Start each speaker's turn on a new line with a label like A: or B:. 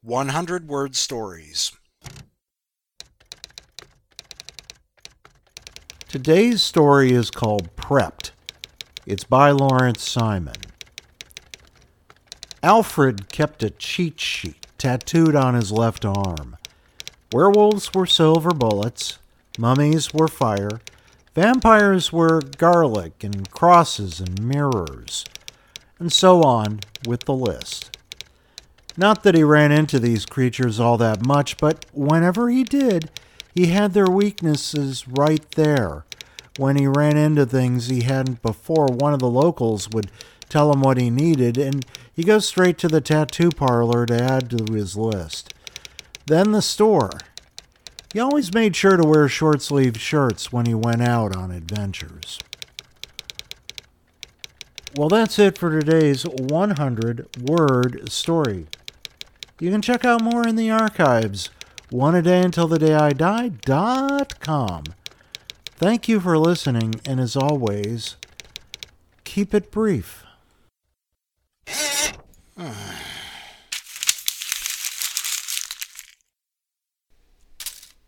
A: 100-word stories.
B: Today's story is called Prepped. It's by Lawrence Simon. Alfred kept a cheat sheet tattooed on his left arm. Werewolves were silver bullets, mummies were fire, vampires were garlic and crosses and mirrors, and so on with the list. Not that he ran into these creatures all that much, but whenever he did, he had their weaknesses right there. When he ran into things he hadn't before, one of the locals would tell him what he needed, and he goes straight to the tattoo parlor to add to his list. Then the store. He always made sure to wear short-sleeved shirts when he went out on adventures. Well, that's it for today's 100-word story. You can check out more in the archives, oneadayuntilthedayidie.com. Thank you for listening, and as always, keep it brief.